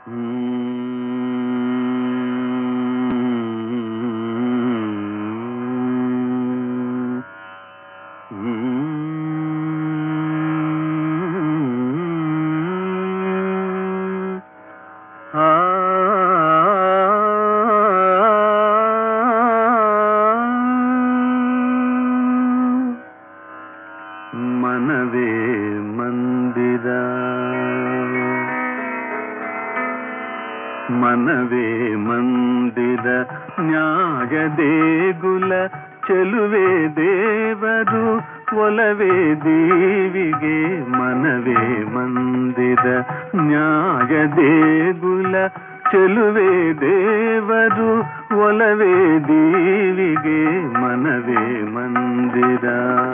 ಮನವೇ ಮಂದಿರ ಮನವೇ ಮಂದಿರ ನ್ಯಾಯ ದೇಗುಲ ಚೆಲುವೆ ದೇವರು ಒಲವೇ ದೀವಿಗೆ ಮನವೇ ಮಂದಿರ ನ್ಯಾಯ ದೇಗುಲ ಚೆಲುವೆ ದೇವರು ಒಲವೇ ದೀವಿಗೆ ಮನವೇ ಮಂದಿರ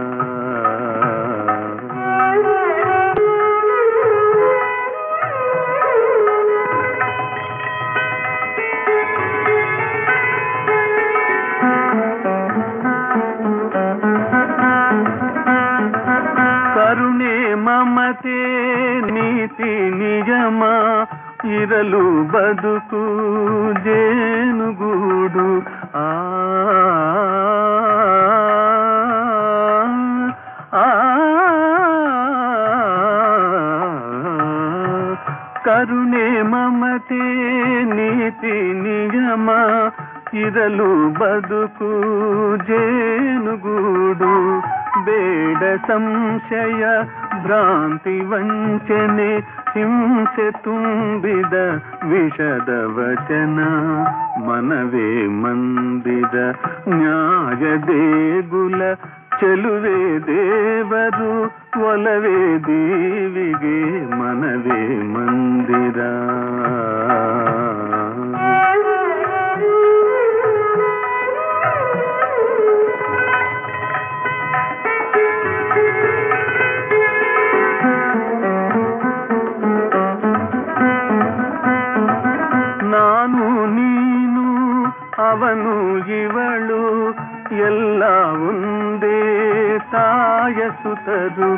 ಕರುಣೆ ಮಮತೆ ನೀತಿ ನಿಯಮ ಇರಲು ಬದುಕು ಜೇನುಗೂಡು ಕರುಣೆ ಮಮತೆ ನೀತಿ ನಿಯಮ ಇರಲು ಬದುಕು ಜೇನುಗೂಡು ಬೇಡ ಸಂಶಯ ಭ್ರಾಂತಿ ವಂಚನೆ ಹಿಂಸೆ ತುಂಬಿದ ವಿಷದ ವಚನ ಮನವೇ ಮಂದಿರ ನ್ಯಾಯ ದೇಗುಲ ಚೆಲುವೆ ದೇವರು ಒಲವೇ ದೀವಿಗೆ ಮನವೇ ಮಂದಿರ ನಾನು ನೀನು ಅವನು ಇವಳು ಎಲ್ಲ ಒಂದೇ ತಾಯ ಸುತರು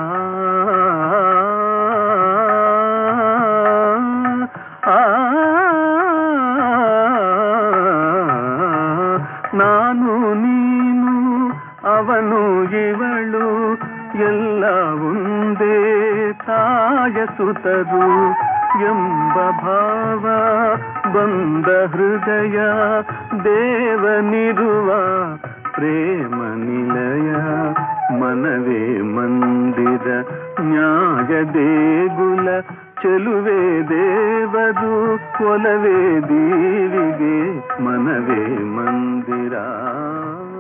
ನಾನು ನೀನು ಅವನು ಇವಳು ಎಲ್ಲ ಒಂದೇ ತಾಯ ಸುತರು ಎಂಬ ಭಾವ ಬಂದ ಹೃದಯ ದೇವನಿರುವ ಪ್ರೇಮ ನಿಲಯ ಮನವೇ ಮಂದಿರ ನ್ಯಾಯ ದೇಗುಲ ಚೆಲುವೆ ದೇವರು ಒಲವೇ ದೀವಿಗೆ ಮನವೇ ಮಂದಿರ